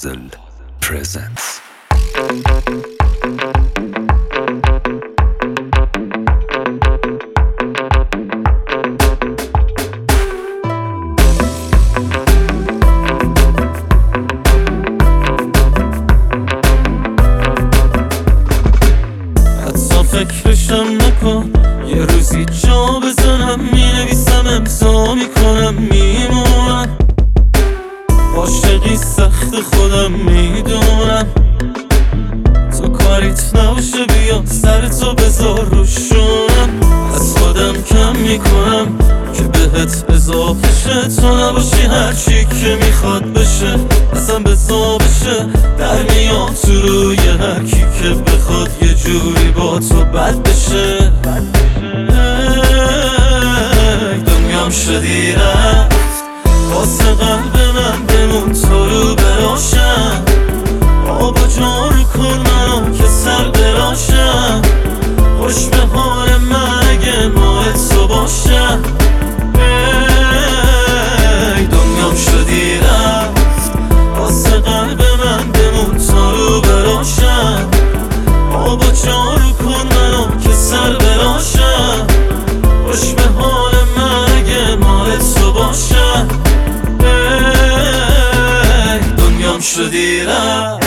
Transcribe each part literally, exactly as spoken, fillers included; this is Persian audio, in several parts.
Puzzle presents. حتی فکرشم نکن، یه روزی جا بزنم، مینویسم امضا میکنم میمونم. عاشقی سخت خودم میدونم، تو کاریت نباشه بیا سرتو بذار روشونم. از خودم کم میکنم که بهت اضافه شه، تو نباشی هرچی که میخواد بشه اصلا بزا بشه. در میام تو روی هرکی که بخواد یه جوری با تو بد بشه. دنیام شدی رفت واسه قلب من، بمون تو رو براشم. آبا جارو کن منو که سر براشم. خوش به حال من اگه مال تو باشم. ای دنیام شدی رفت واسه قلب من، بمون تو رو براشم. آبا جارو کن منو که سر براشم. خوش به حال من اگه مال تو باشم. ای دنیام شدی رفت.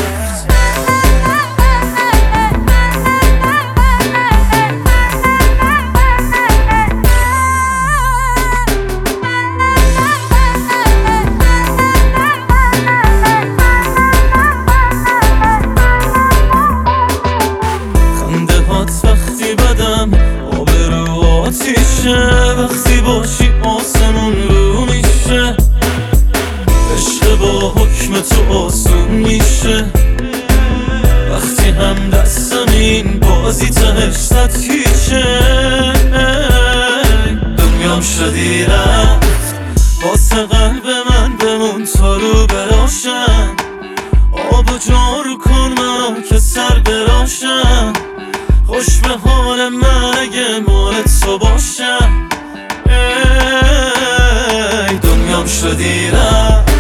وقتی بدم آبرو آتیشه، وقتی باشی آسمون رو میشه. عشق با حکم تو آسون میشه، وقتی هم دستم این بازی تهش صد کیشه. دنیام شدی رفت واسه قلب من، بمون تو رو براشم. آب و جارو کن منو که سر براشم. خوش به حال من اگه مال تو باشم. ای دنیام شدی رفت